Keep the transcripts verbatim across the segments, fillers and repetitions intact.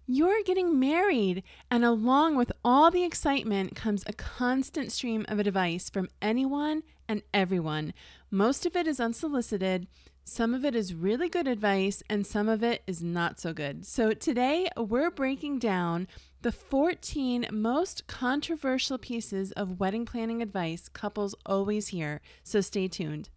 You're getting married, and along with all the excitement comes a constant stream of advice from anyone and everyone. Most of it is unsolicited, some of it is really good advice, and some of it is not so good. So today we're breaking down the fourteen most controversial pieces of wedding planning advice couples always hear. So stay tuned.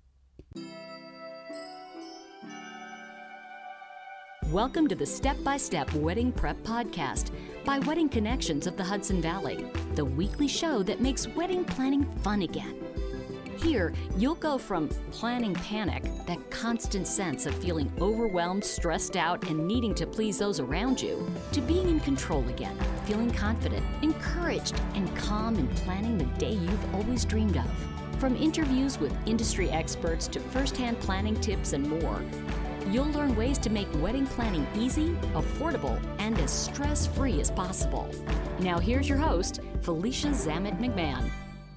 Welcome to the Step-by-Step Wedding Prep Podcast by Wedding Connections of the Hudson Valley, the weekly show that makes wedding planning fun again. Here, you'll go from planning panic, that constant sense of feeling overwhelmed, stressed out, and needing to please those around you, to being in control again, feeling confident, encouraged, and calm in planning the day you've always dreamed of. From interviews with industry experts to first-hand planning tips and more, you'll learn ways to make wedding planning easy, affordable, and as stress-free as possible. Now here's your host, Felicia Zamet McMahon.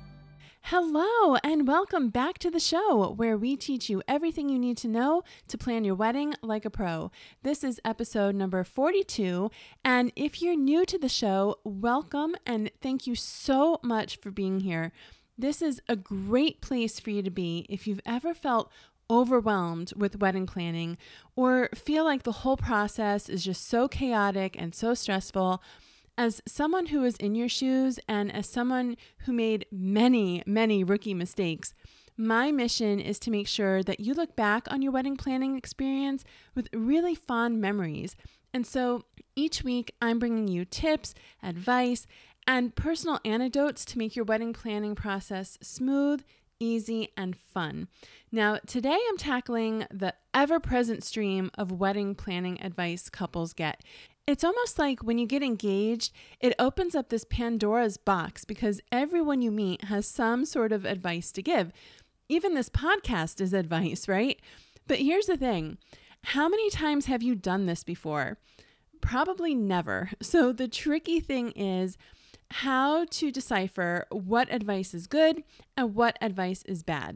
Hello, and welcome back to the show where we teach you everything you need to know to plan your wedding like a pro. This is episode number forty-two, and if you're new to the show, welcome and thank you so much for being here. This is a great place for you to be if you've ever felt overwhelmed with wedding planning or feel like the whole process is just so chaotic and so stressful. As someone who is in your shoes and as someone who made many, many rookie mistakes, my mission is to make sure that you look back on your wedding planning experience with really fond memories. And so each week I'm bringing you tips, advice, and personal anecdotes to make your wedding planning process smooth, easy, and fun. Now, today I'm tackling the ever-present stream of wedding planning advice couples get. It's almost like when you get engaged, it opens up this Pandora's box because everyone you meet has some sort of advice to give. Even this podcast is advice, right? But here's the thing. How many times have you done this before? Probably never. So the tricky thing is how to decipher what advice is good and what advice is bad.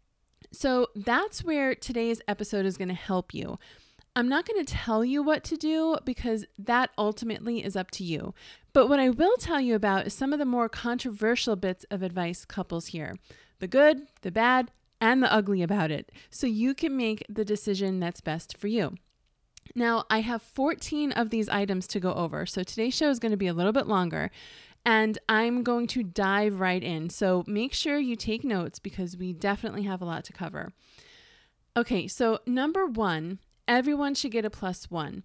So that's where today's episode is going to help you. I'm not going to tell you what to do because that ultimately is up to you. But what I will tell you about is some of the more controversial bits of advice couples hear. The good, the bad, and the ugly about it. So you can make the decision that's best for you. Now, I have fourteen of these items to go over. So today's show is going to be a little bit longer. And I'm going to dive right in. So make sure you take notes because we definitely have a lot to cover. Okay, so number one, everyone should get a plus one.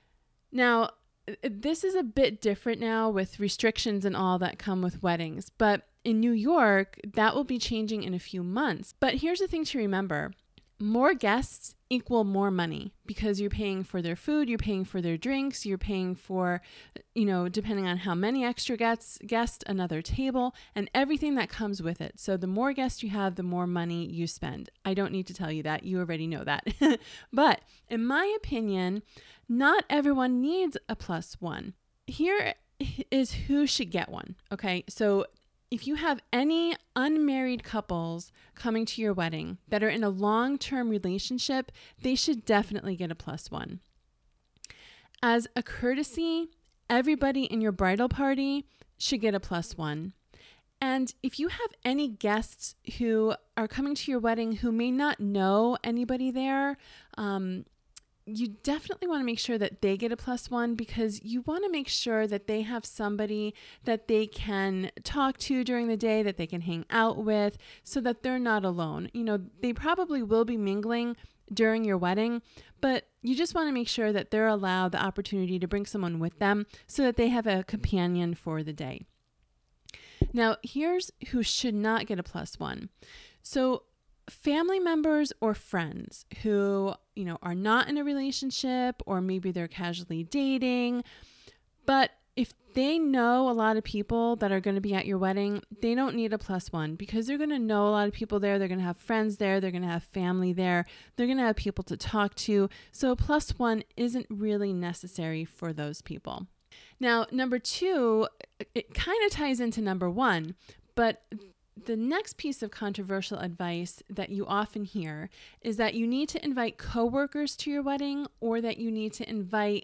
Now, this is a bit different now with restrictions and all that come with weddings. But in New York, that will be changing in a few months. But here's the thing to remember. More guests equal more money because you're paying for their food, you're paying for their drinks, you're paying for, you know, depending on how many extra guests, guests, another table, and everything that comes with it. So the more guests you have, the more money you spend. I don't need to tell you that. You already know that. But in my opinion, not everyone needs a plus one. Here is who should get one. Okay, so if you have any unmarried couples coming to your wedding that are in a long-term relationship, they should definitely get a plus one. As a courtesy, everybody in your bridal party should get a plus one. And if you have any guests who are coming to your wedding who may not know anybody there, um, you definitely want to make sure that they get a plus one because you want to make sure that they have somebody that they can talk to during the day, that they can hang out with so that they're not alone. You know, they probably will be mingling during your wedding, but you just want to make sure that they're allowed the opportunity to bring someone with them so that they have a companion for the day. Now, here's who should not get a plus one. So family members or friends who, you know, are not in a relationship or maybe they're casually dating, but if they know a lot of people that are going to be at your wedding, they don't need a plus one because they're going to know a lot of people there. They're going to have friends there. They're going to have family there. They're going to have people to talk to. So a plus one isn't really necessary for those people. Now, number two, it kind of ties into number one, but the next piece of controversial advice that you often hear is that you need to invite coworkers to your wedding or that you need to invite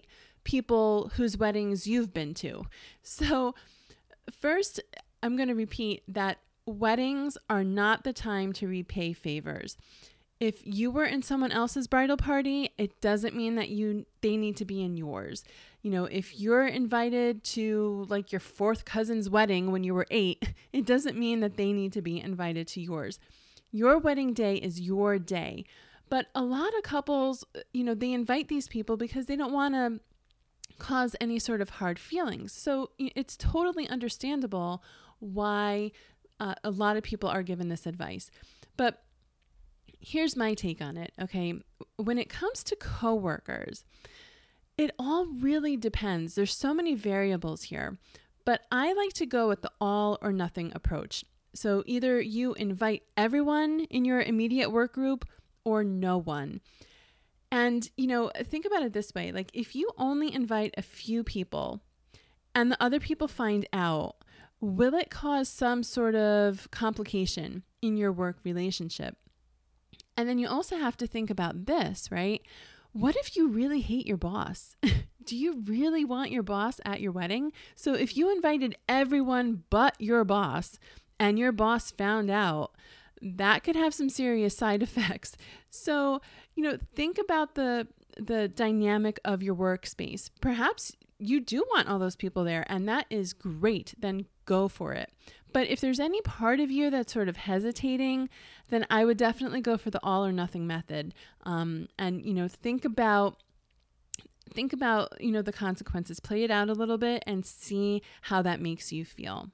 people whose weddings you've been to. So first, I'm going to repeat that weddings are not the time to repay favors. If you were in someone else's bridal party, it doesn't mean that you they need to be in yours. You know, if you're invited to like your fourth cousin's wedding when you were eight, it doesn't mean that they need to be invited to yours. Your wedding day is your day. But a lot of couples, you know, they invite these people because they don't want to cause any sort of hard feelings. So it's totally understandable why uh, a lot of people are given this advice. But here's my take on it, okay? When it comes to coworkers, it all really depends. There's so many variables here, but I like to go with the all or nothing approach. So either you invite everyone in your immediate work group or no one. And, you know, think about it this way. Like if you only invite a few people and the other people find out, will it cause some sort of complication in your work relationship? And then you also have to think about this, right? What if you really hate your boss? Do you really want your boss at your wedding? So if you invited everyone but your boss and your boss found out, that could have some serious side effects. So, you know, think about the the dynamic of your workspace. Perhaps you do want all those people there, and that is great. Then go for it. But if there's any part of you that's sort of hesitating, then I would definitely go for the all or nothing method. Um, and, you know, think about think about, you know, the consequences, play it out a little bit and see how that makes you feel.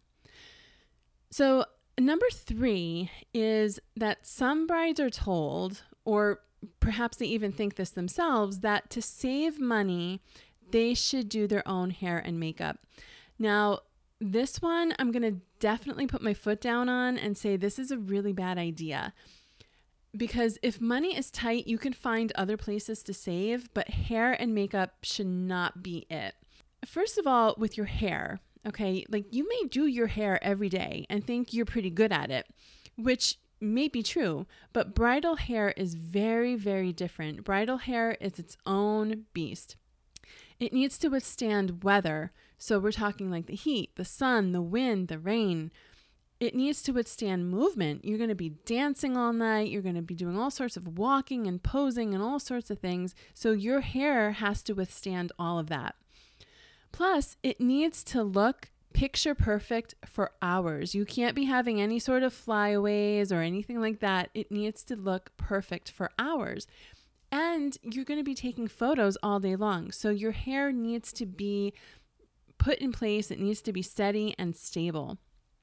So number three is that some brides are told, or perhaps they even think this themselves, that to save money, they should do their own hair and makeup. Now, this one, I'm going to definitely put my foot down on and say this is a really bad idea. Because if money is tight, you can find other places to save, but hair and makeup should not be it. First of all, with your hair, okay, like you may do your hair every day and think you're pretty good at it, which may be true, but bridal hair is very, very different. Bridal hair is its own beast. It needs to withstand weather. So we're talking like the heat, the sun, the wind, the rain. It needs to withstand movement. You're going to be dancing all night. You're going to be doing all sorts of walking and posing and all sorts of things. So your hair has to withstand all of that. Plus, it needs to look picture perfect for hours. You can't be having any sort of flyaways or anything like that. It needs to look perfect for hours. And you're going to be taking photos all day long. So your hair needs to be put in place. It needs to be steady and stable.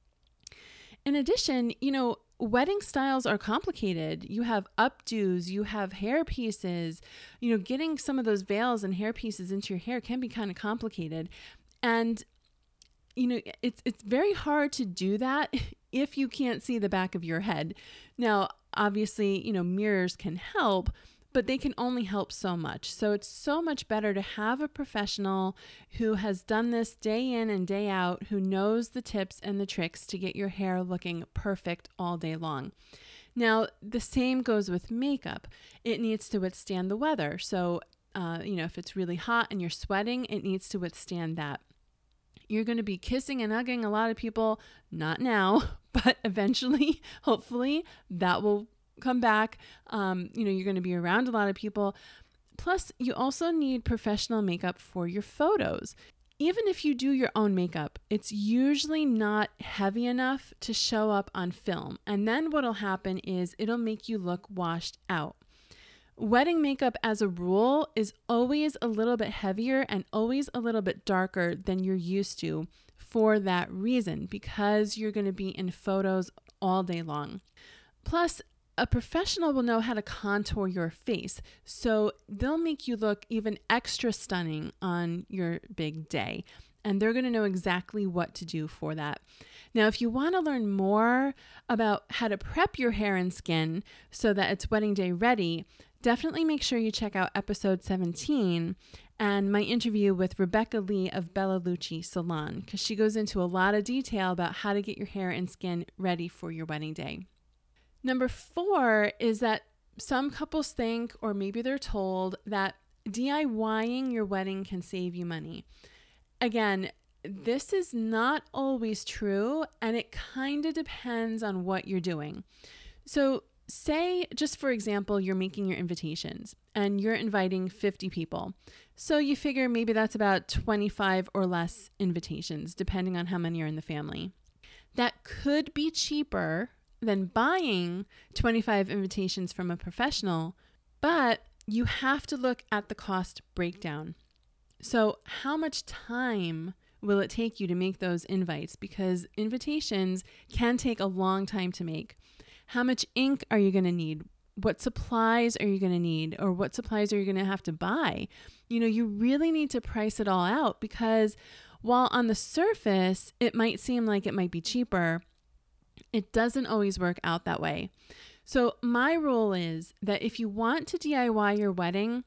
In addition, you know, wedding styles are complicated. You have updos, you have hair pieces, you know, getting some of those veils and hair pieces into your hair can be kind of complicated. And, you know, it's, it's very hard to do that if you can't see the back of your head. Now, obviously, you know, mirrors can help, but they can only help so much. So it's so much better to have a professional who has done this day in and day out, who knows the tips and the tricks to get your hair looking perfect all day long. Now, the same goes with makeup. It needs to withstand the weather. So, uh, you know, if it's really hot and you're sweating, it needs to withstand that. You're going to be kissing and hugging a lot of people, not now, but eventually, hopefully, that will come back. Um, you know, you're going to be around a lot of people. Plus, you also need professional makeup for your photos. Even if you do your own makeup, it's usually not heavy enough to show up on film. And then what'll happen is it'll make you look washed out. Wedding makeup, as a rule, is always a little bit heavier and always a little bit darker than you're used to for that reason, because you're going to be in photos all day long. Plus, a professional will know how to contour your face, so they'll make you look even extra stunning on your big day, and they're going to know exactly what to do for that. Now, if you want to learn more about how to prep your hair and skin so that it's wedding day ready, definitely make sure you check out episode seventeen and my interview with Rebecca Lee of Bella Lucci Salon, because she goes into a lot of detail about how to get your hair and skin ready for your wedding day. Number four is that some couples think, or maybe they're told, that DIYing your wedding can save you money. Again, this is not always true, and it kind of depends on what you're doing. So say, just for example, you're making your invitations and you're inviting fifty people. So you figure maybe that's about twenty-five or less invitations, depending on how many are in the family. That could be cheaper than buying twenty-five invitations from a professional, but you have to look at the cost breakdown. So how much time will it take you to make those invites? Because invitations can take a long time to make. How much ink are you going to need? What supplies are you going to need? Or what supplies are you going to have to buy? You know, you really need to price it all out, because while on the surface, it might seem like it might be cheaper, it doesn't always work out that way. So my rule is that if you want to D I Y your wedding,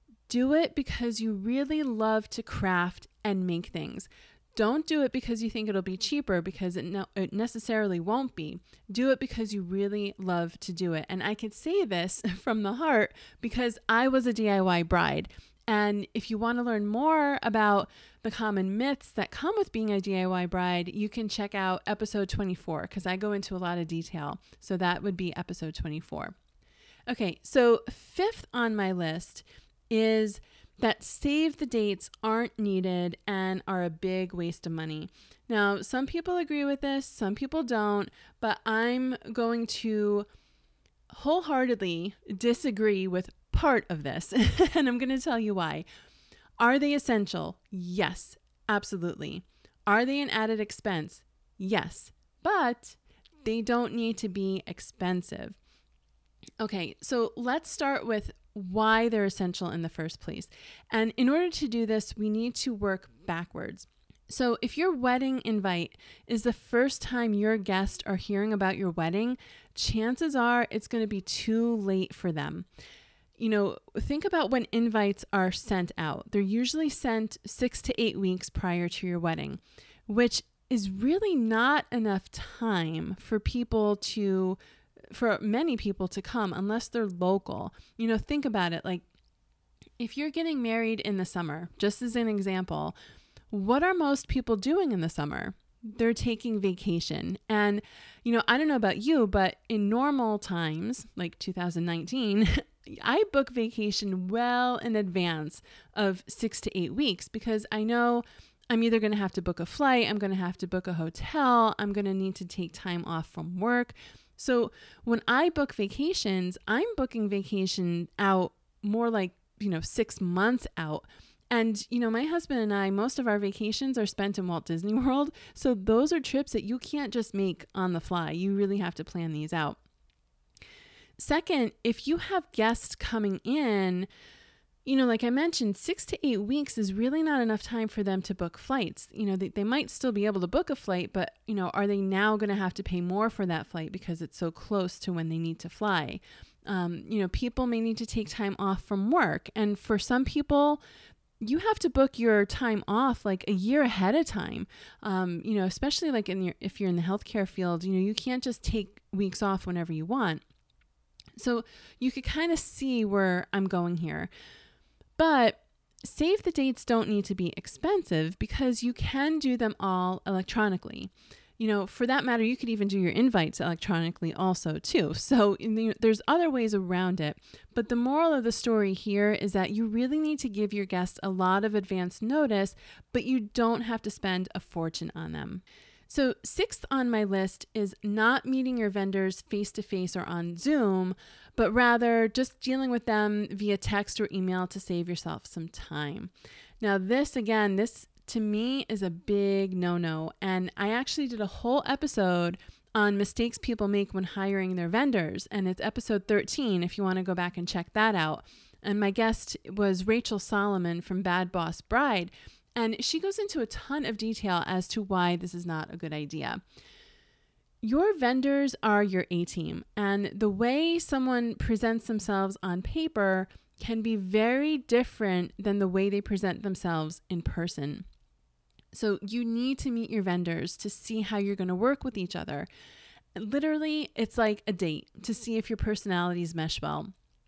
do it because you really love to craft and make things. Don't do it because you think it'll be cheaper, because it, no, it necessarily won't be. Do it because you really love to do it. And I could say this from the heart because I was a D I Y bride. And if you want to learn more about the common myths that come with being a D I Y bride, you can check out episode twenty-four, because I go into a lot of detail. So that would be episode twenty-four. Okay, so fifth on my list is that save the dates aren't needed and are a big waste of money. Now, some people agree with this, some people don't, but I'm going to wholeheartedly disagree with part of this, and I'm going to tell you why. Are they essential? Yes, absolutely. Are they an added expense? Yes, but they don't need to be expensive. Okay, so let's start with why they're essential in the first place. And in order to do this, we need to work backwards. So if your wedding invite is the first time your guests are hearing about your wedding, chances are it's going to be too late for them. You know, think about when invites are sent out. They're usually sent six to eight weeks prior to your wedding, which is really not enough time for people to for many people to come unless they're local. You know, think about it. Like, if you're getting married in the summer, just as an example, what are most people doing in the summer? They're taking vacation. And, you know, I don't know about you, but in normal times, like two thousand nineteen, I book vacation well in advance of six to eight weeks because I know I'm either going to have to book a flight, I'm going to have to book a hotel, I'm going to need to take time off from work. So when I book vacations, I'm booking vacation out more like, you know, six months out. And, you know, my husband and I, most of our vacations are spent in Walt Disney World. So those are trips that you can't just make on the fly. You really have to plan these out. Second, if you have guests coming in, you know, like I mentioned, six to eight weeks is really not enough time for them to book flights. You know, they, they might still be able to book a flight, but, you know, are they now going to have to pay more for that flight because it's so close to when they need to fly? Um, you know, people may need to take time off from work. And for some people, you have to book your time off like a year ahead of time. Um, you know, especially like in your, if you're in the healthcare field, you know, you can't just take weeks off whenever you want. So you could kind of see where I'm going here. But save the dates don't need to be expensive because you can do them all electronically. You know, for that matter, you could even do your invites electronically also too. So there's other ways around it. But the moral of the story here is that you really need to give your guests a lot of advance notice, but you don't have to spend a fortune on them. So sixth on my list is not meeting your vendors face-to-face or on Zoom, but rather just dealing with them via text or email to save yourself some time. Now this, again, this to me is a big no-no. And I actually did a whole episode on mistakes people make when hiring their vendors. And it's episode thirteen if you want to go back and check that out. And my guest was Rachel Solomon from Bad Boss Bride. And she goes into a ton of detail as to why this is not a good idea. Your vendors are your A-team, and the way someone presents themselves on paper can be very different than the way they present themselves in person. So you need to meet your vendors to see how you're going to work with each other. Literally, it's like a date to see if your personalities mesh well.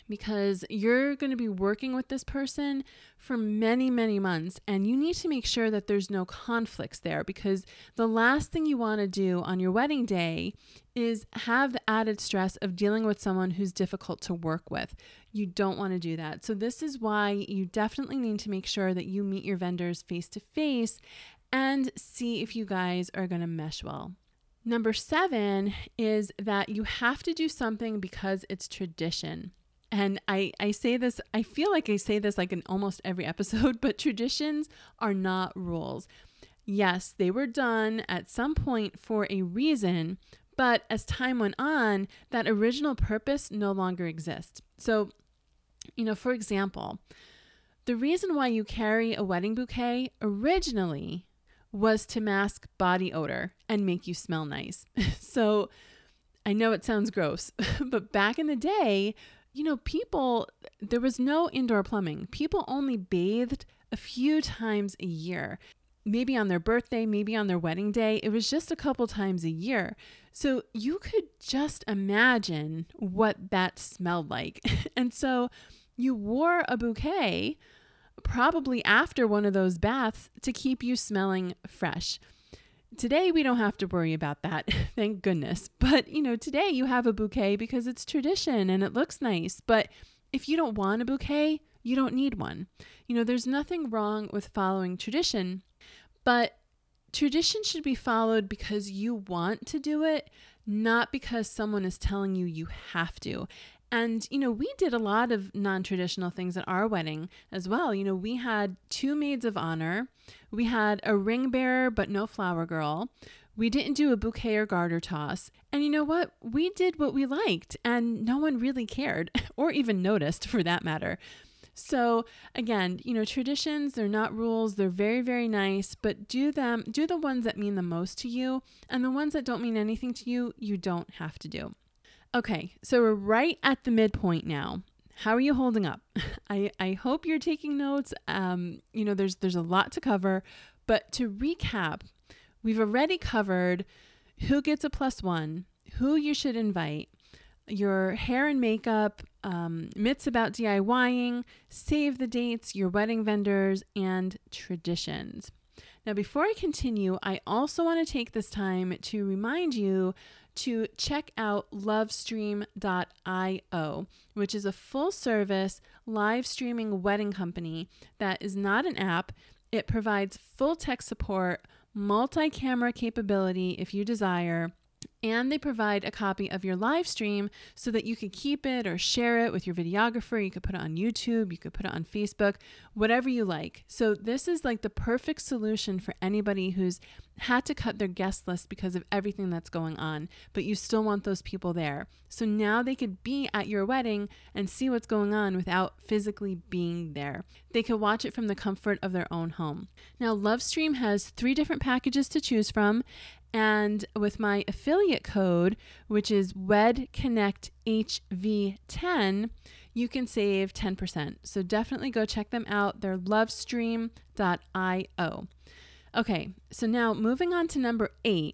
because you're going to be working with this person for many, many months, and you need to make sure that there's no conflicts there, because the last thing you want to do on your wedding day is have the added stress of dealing with someone who's difficult to work with. You don't want to do that. So this is why you definitely need to make sure that you meet your vendors face to face and see if you guys are going to mesh well. Number seven is that you have to do something because it's tradition. And I, I say this, I feel like I say this like in almost every episode, but traditions are not rules. Yes, they were done at some point for a reason, but as time went on, that original purpose no longer exists. So, you know, for example, the reason why you carry a wedding bouquet originally was to mask body odor and make you smell nice. So I know it sounds gross, but back in the day, you know, people, there was no indoor plumbing. People only bathed a few times a year, maybe on their birthday, maybe on their wedding day. It was just a couple times a year. So you could just imagine what that smelled like. And so you wore a bouquet probably after one of those baths to keep you smelling fresh. Today, we don't have to worry about that, thank goodness. But, you know, today you have a bouquet because it's tradition and it looks nice. But if you don't want a bouquet, you don't need one. You know, there's nothing wrong with following tradition, but tradition should be followed because you want to do it, not because someone is telling you you have to. And, you know, we did a lot of non-traditional things at our wedding as well. You know, we had two maids of honor. We had a ring bearer, but no flower girl. We didn't do a bouquet or garter toss. And you know what? We did what we liked, and no one really cared or even noticed for that matter. So again, you know, traditions, they're not rules. They're very, very nice, but do them, do the ones that mean the most to you, and the ones that don't mean anything to you, you don't have to do. Okay, so we're right at the midpoint now. How are you holding up? I, I hope you're taking notes. Um, you know, there's there's a lot to cover, but to recap, we've already covered who gets a plus one, who you should invite, your hair and makeup, um, myths about DIYing, save the dates, your wedding vendors, and traditions. Now, before I continue, I also want to take this time to remind you to check out lovestream dot io, which is a full-service live streaming wedding company that is not an app. It provides full tech support, multi-camera capability if you desire, and they provide a copy of your live stream so that you can keep it or share it with your videographer. You could put it on YouTube, you could put it on Facebook, whatever you like. So this is like the perfect solution for anybody who's had to cut their guest list because of everything that's going on, but you still want those people there. So now they could be at your wedding and see what's going on without physically being there. They could watch it from the comfort of their own home. Now, Lovestream has three different packages to choose from. And with my affiliate code, which is W E D Connect H V ten, you can save ten percent. So definitely go check them out. They're lovestream dot io. Okay, so now moving on to number eight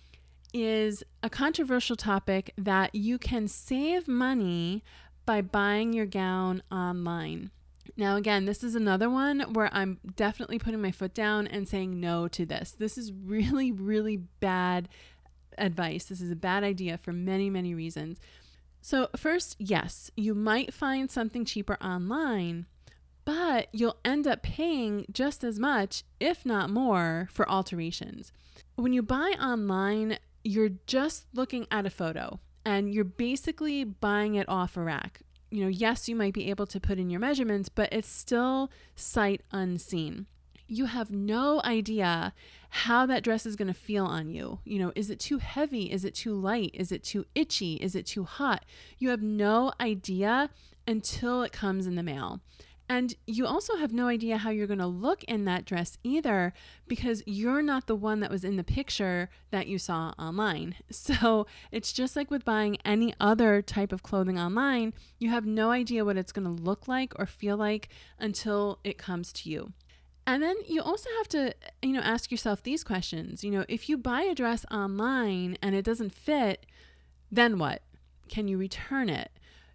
is a controversial topic that you can save money by buying your gown online. Now, again, this is another one where I'm definitely putting my foot down and saying no to this. This is really, really bad advice. This is a bad idea for many, many reasons. So first, yes, you might find something cheaper online, but you'll end up paying just as much, if not more, for alterations. When you buy online, you're just looking at a photo and you're basically buying it off a rack. You know, yes, you might be able to put in your measurements, but it's still sight unseen. You have no idea how that dress is going to feel on you. You know, is it too heavy? Is it too light? Is it too itchy? Is it too hot? You have no idea until it comes in the mail. And you also have no idea how you're going to look in that dress either, because you're not the one that was in the picture that you saw online. So it's just like with buying any other type of clothing online, you have no idea what it's going to look like or feel like until it comes to you. And then you also have to, you know, ask yourself these questions. You know, if you buy a dress online and it doesn't fit, then what? Can you return it?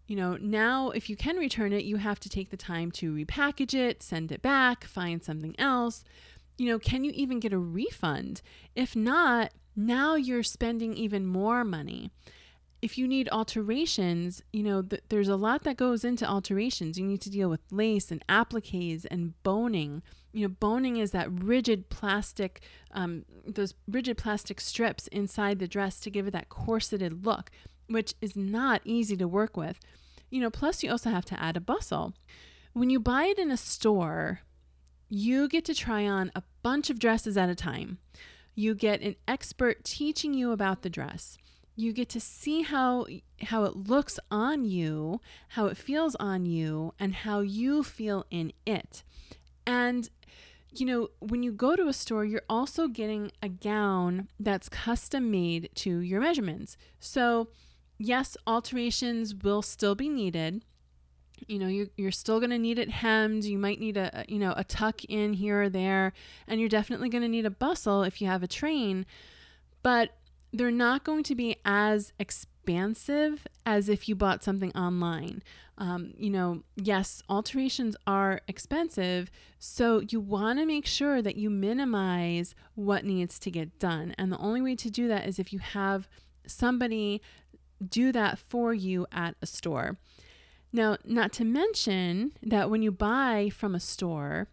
You know, now if you can return it, you have to take the time to repackage it, send it back, find something else. You know, can you even get a refund? If not, now you're spending even more money. If you need alterations, you know, th- there's a lot that goes into alterations. You need to deal with lace and appliques and boning. You know, boning is that rigid plastic, um, those rigid plastic strips inside the dress to give it that corseted look, which is not easy to work with. You know, plus you also have to add a bustle. When you buy it in a store, you get to try on a bunch of dresses at a time. You get an expert teaching you about the dress. You get to see how how it looks on you, how it feels on you, and how you feel in it. And, you know, when you go to a store, you're also getting a gown that's custom made to your measurements. So, yes, alterations will still be needed. You know, you're, you're still going to need it hemmed. You might need a, you know, a tuck in here or there, and you're definitely going to need a bustle if you have a train, but they're not going to be as expansive as if you bought something online. Um, you know, yes, alterations are expensive, so you want to make sure that you minimize what needs to get done. And the only way to do that is if you have somebody do that for you at a store. Now, not to mention that when you buy from a store,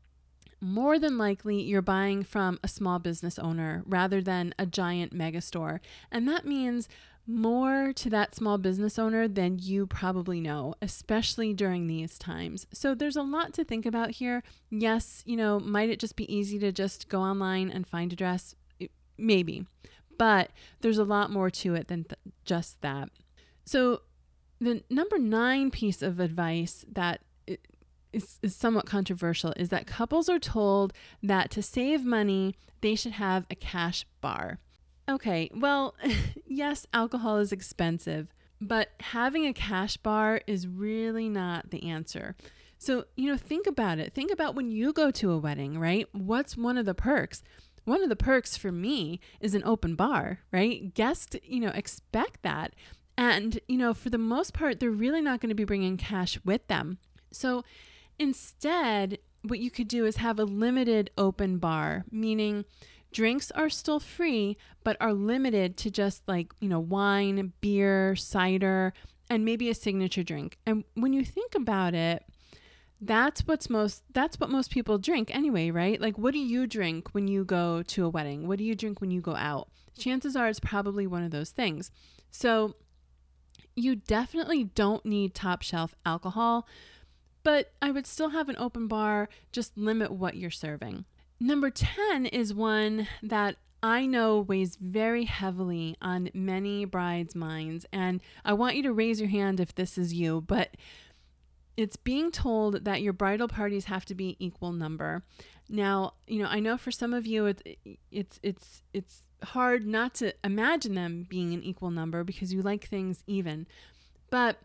more than likely you're buying from a small business owner rather than a giant mega store. And that means more to that small business owner than you probably know, especially during these times. So there's a lot to think about here. Yes, you know, might it just be easy to just go online and find a dress? Maybe, but there's a lot more to it than th- just that. So the number nine piece of advice that is, is somewhat controversial is that couples are told that to save money, they should have a cash bar. Okay, well, yes, alcohol is expensive, but having a cash bar is really not the answer. So, you know, think about it. Think about when you go to a wedding, right? What's one of the perks? One of the perks for me is an open bar, right? Guests, you know, expect that. And, you know, for the most part, they're really not going to be bringing cash with them. So instead, what you could do is have a limited open bar, meaning drinks are still free, but are limited to just like, you know, wine, beer, cider, and maybe a signature drink. And when you think about it, that's what's most, that's what most people drink anyway, right? Like, what do you drink when you go to a wedding? What do you drink when you go out? Chances are it's probably one of those things. So you definitely don't need top shelf alcohol, but I would still have an open bar, just limit what you're serving. Number ten is one that I know weighs very heavily on many brides' minds, and I want you to raise your hand if this is you, but it's being told that your bridal parties have to be equal number. Now, you know, I know for some of you, it's it's it's it's hard not to imagine them being an equal number because you like things even. But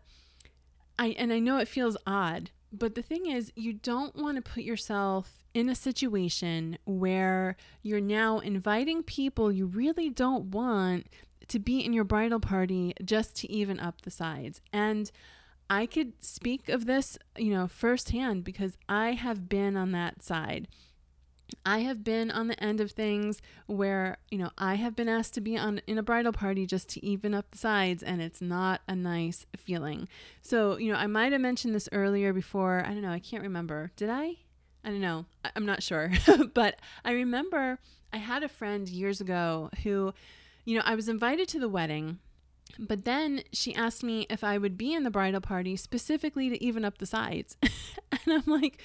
I and I know it feels odd, but the thing is, you don't want to put yourself in a situation where you're now inviting people you really don't want to be in your bridal party just to even up the sides. And I could speak of this, you know, firsthand because I have been on that side. I have been on the end of things where, you know, I have been asked to be on in a bridal party just to even up the sides, and it's not a nice feeling. So, you know, I might have mentioned this earlier before. I don't know. I can't remember. Did I? I don't know. I, I'm not sure. But I remember I had a friend years ago who, you know, I was invited to the wedding, but then she asked me if I would be in the bridal party specifically to even up the sides. And I'm like,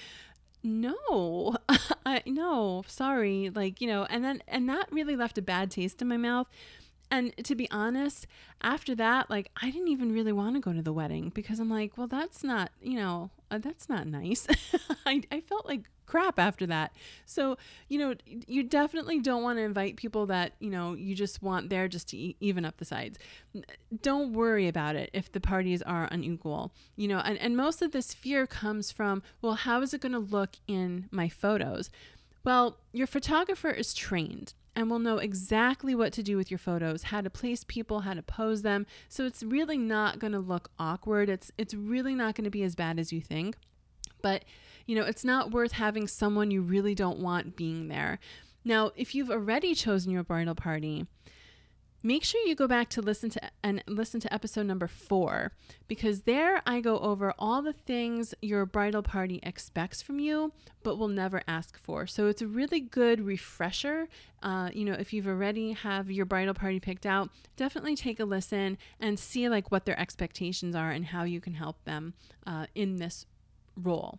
no, I, no, sorry. Like, you know, and then, and that really left a bad taste in my mouth. And to be honest, after that, like, I didn't even really want to go to the wedding because I'm like, well, that's not, you know, uh, that's not nice. I, I felt like crap after that. So, you know, you definitely don't want to invite people that, you know, you just want there just to e- even up the sides. Don't worry about it if the parties are unequal, you know, and, and most of this fear comes from, well, how is it going to look in my photos? Well, your photographer is trained and will know exactly what to do with your photos, how to place people, how to pose them. So it's really not going to look awkward. It's it's really not going to be as bad as you think. But, you know, it's not worth having someone you really don't want being there. Now, if you've already chosen your bridal party, make sure you go back to listen to and listen to episode number four, because there I go over all the things your bridal party expects from you, but will never ask for. So it's a really good refresher. Uh, you know, if you've already have your bridal party picked out, definitely take a listen and see like what their expectations are and how you can help them uh, in this role.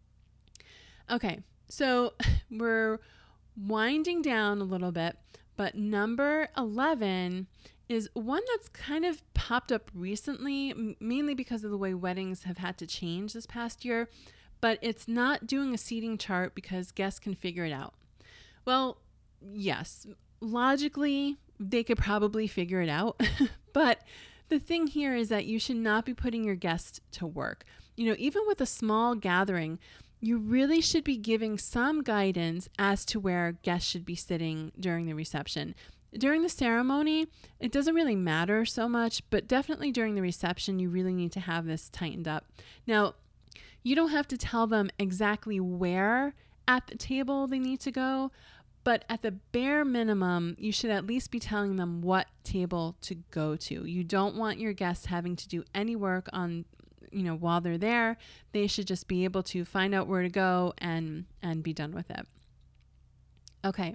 Okay, so we're winding down a little bit. But number eleven is one that's kind of popped up recently, m- mainly because of the way weddings have had to change this past year, but it's not doing a seating chart because guests can figure it out. Well, yes, logically, they could probably figure it out, but the thing here is that you should not be putting your guests to work. You know, even with a small gathering, you really should be giving some guidance as to where guests should be sitting during the reception. During the ceremony, it doesn't really matter so much, but definitely during the reception, you really need to have this tightened up. Now, you don't have to tell them exactly where at the table they need to go, but at the bare minimum, you should at least be telling them what table to go to. You don't want your guests having to do any work on you know, while they're there. They should just be able to find out where to go and, and be done with it. Okay.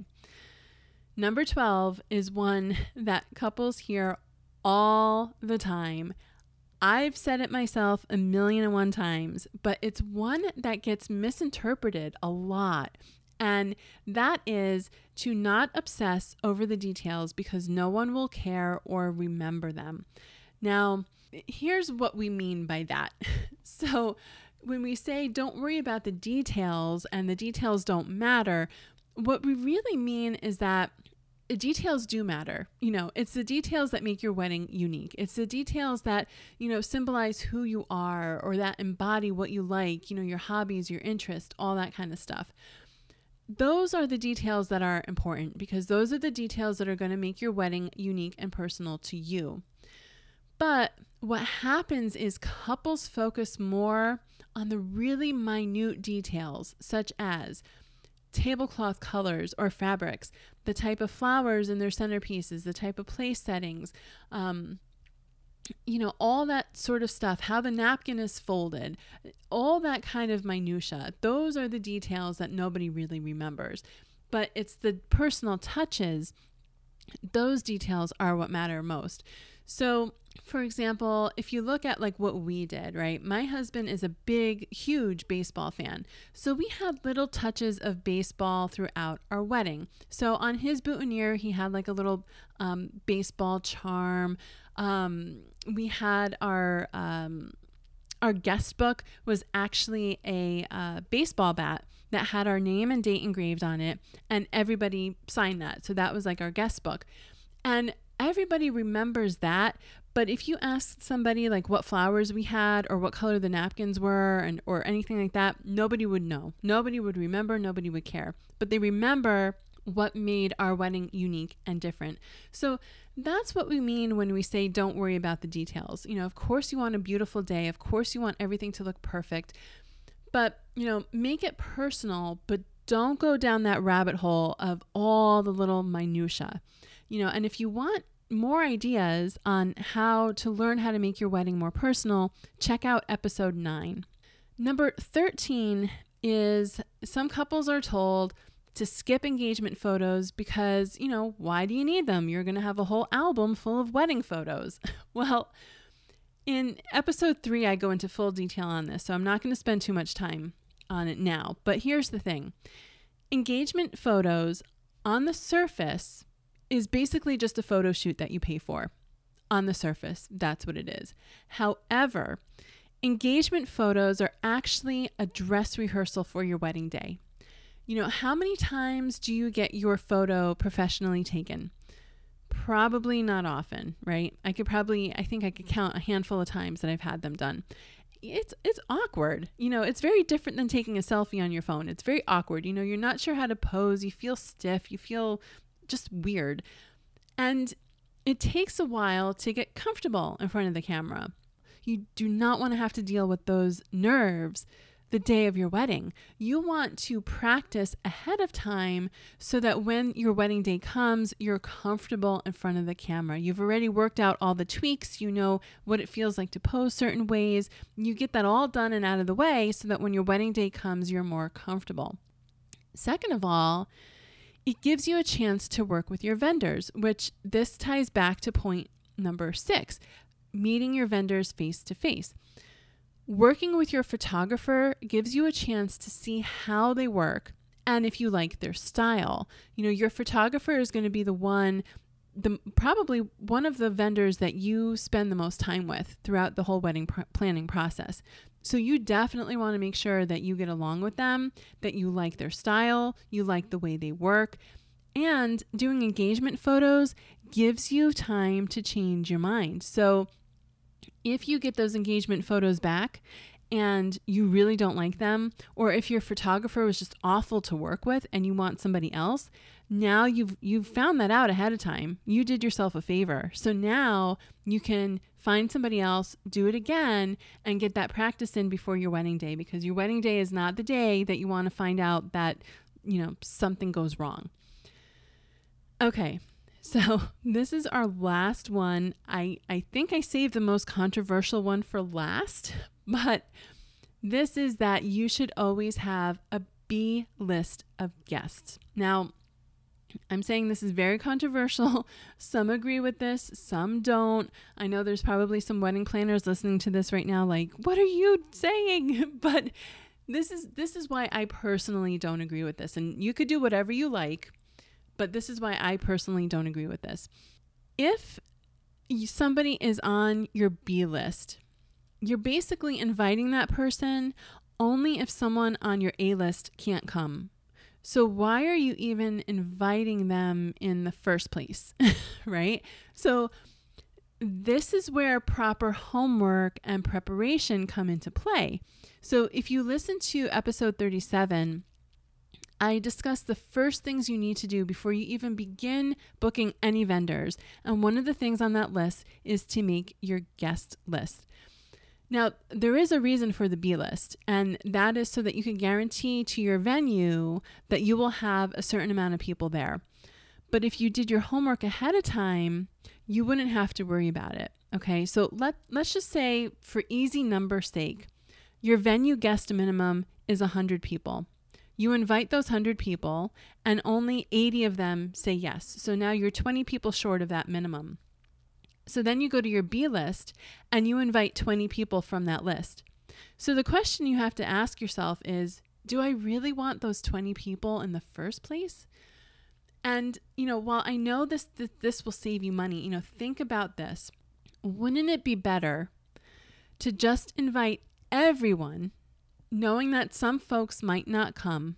Number twelve is one that couples hear all the time. I've said it myself a million and one times, but it's one that gets misinterpreted a lot. And that is to not obsess over the details because no one will care or remember them. Now, here's what we mean by that. So when we say don't worry about the details and the details don't matter, what we really mean is that the details do matter. You know, it's the details that make your wedding unique. It's the details that, you know, symbolize who you are or that embody what you like, you know, your hobbies, your interests, all that kind of stuff. Those are the details that are important because those are the details that are going to make your wedding unique and personal to you. But what happens is couples focus more on the really minute details, such as tablecloth colors or fabrics, the type of flowers in their centerpieces, the type of place settings, um, you know, all that sort of stuff, how the napkin is folded, all that kind of minutia. Those are the details that nobody really remembers. But it's the personal touches, those details are what matter most. So, for example, if you look at like what we did, right? My husband is a big, huge baseball fan. So we had little touches of baseball throughout our wedding. So on his boutonniere, he had like a little um, baseball charm. Um, we had our um, our guest book was actually a uh, baseball bat that had our name and date engraved on it, and everybody signed that. So that was like our guest book. And everybody remembers that, but if you ask somebody like what flowers we had or what color the napkins were and or anything like that, nobody would know. Nobody would remember, nobody would care. But they remember what made our wedding unique and different. So that's what we mean when we say don't worry about the details. You know, of course you want a beautiful day. Of course you want everything to look perfect. But, you know, make it personal, but don't go down that rabbit hole of all the little minutia. You know, and if you want more ideas on how to learn how to make your wedding more personal, check out episode nine. Number thirteen is some couples are told to skip engagement photos because, you know, why do you need them? You're going to have a whole album full of wedding photos. Well, in episode three, I go into full detail on this, so I'm not going to spend too much time on it now. But here's the thing. Engagement photos on the surface is basically just a photo shoot that you pay for. On the surface, that's what it is. However, engagement photos are actually a dress rehearsal for your wedding day. You know, how many times do you get your photo professionally taken? Probably not often, right? I could probably, I think I could count a handful of times that I've had them done. it's it's awkward. You know, it's very different than taking a selfie on your phone. It's very awkward. You know, you're not sure how to pose. You feel stiff. You feel just weird. And it takes a while to get comfortable in front of the camera. You do not want to have to deal with those nerves the day of your wedding. You want to practice ahead of time so that when your wedding day comes, you're comfortable in front of the camera. You've already worked out all the tweaks. You know what it feels like to pose certain ways. You get that all done and out of the way so that when your wedding day comes, you're more comfortable. Second of all, it gives you a chance to work with your vendors, which this ties back to point number six, meeting your vendors face to face. Working with your photographer gives you a chance to see how they work and if you like their style. You know, your photographer is going to be the one, the probably one of the vendors that you spend the most time with throughout the whole wedding pr- planning process. So you definitely want to make sure that you get along with them, that you like their style, you like the way they work. And doing engagement photos gives you time to change your mind. So if you get those engagement photos back and you really don't like them, or if your photographer was just awful to work with and you want somebody else, now you've you've found that out ahead of time. You did yourself a favor. So now you can find somebody else, do it again, and get that practice in before your wedding day, because your wedding day is not the day that you want to find out that, you know, something goes wrong. Okay. So this is our last one. I, I think I saved the most controversial one for last, but this is that you should always have a B list of guests. Now, I'm saying this is very controversial. Some agree with this, some don't. I know there's probably some wedding planners listening to this right now like, what are you saying? But this is this is why I personally don't agree with this. And you could do whatever you like, but this is why I personally don't agree with this. If somebody is on your B list, you're basically inviting that person only if someone on your A list can't come. So why are you even inviting them in the first place, right? So this is where proper homework and preparation come into play. So if you listen to episode thirty-seven, I discussed the first things you need to do before you even begin booking any vendors. And one of the things on that list is to make your guest list. Now, there is a reason for the B list, and that is so that you can guarantee to your venue that you will have a certain amount of people there. But if you did your homework ahead of time, you wouldn't have to worry about it. Okay, so let, let's just say, for easy number's sake, your venue guest minimum is one hundred people. You invite those one hundred people and only eighty of them say yes. So now you're twenty people short of that minimum. So then you go to your B list and you invite twenty people from that list. So the question you have to ask yourself is, do I really want those twenty people in the first place? And, you know, while I know this, this, this will save you money, you know, think about this. Wouldn't it be better to just invite everyone, knowing that some folks might not come?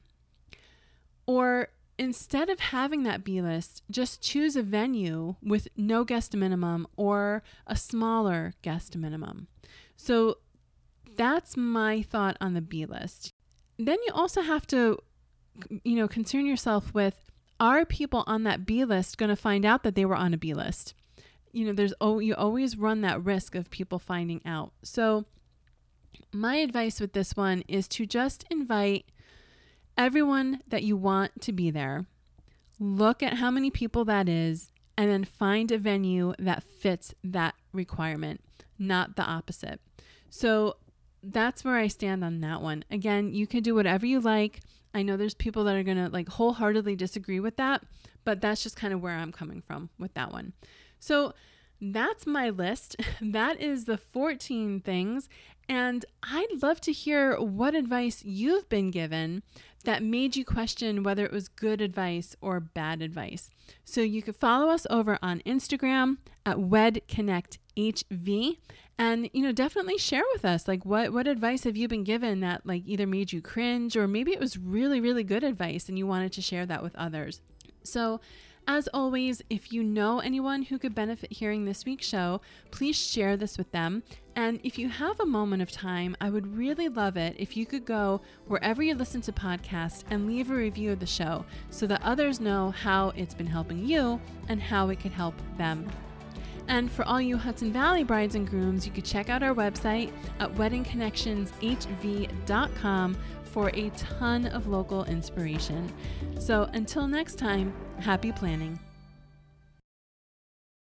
Or instead of having that B list, just choose a venue with no guest minimum or a smaller guest minimum. So that's my thought on the B list. Then you also have to, you know, concern yourself with, are people on that B list going to find out that they were on a B list? You know, there's oh, you always run that risk of people finding out. So my advice with this one is to just invite everyone that you want to be there. Look at how many people that is, and then find a venue that fits that requirement, not the opposite. So that's where I stand on that one. Again, you can do whatever you like. I know there's people that are going to like wholeheartedly disagree with that, but that's just kind of where I'm coming from with that one. So that's my list. That is the fourteen things. And I'd love to hear what advice you've been given that made you question whether it was good advice or bad advice. So you can follow us over on Instagram at WedConnectHV, and, you know, definitely share with us, like, what, what advice have you been given that like either made you cringe, or maybe it was really, really good advice and you wanted to share that with others. So As always, if you know anyone who could benefit hearing this week's show, please share this with them. And if you have a moment of time, I would really love it if you could go wherever you listen to podcasts and leave a review of the show so that others know how it's been helping you and how it could help them. And for all you Hudson Valley brides and grooms, you could check out our website at wedding connections h v dot com for a ton of local inspiration. So until next time, happy planning.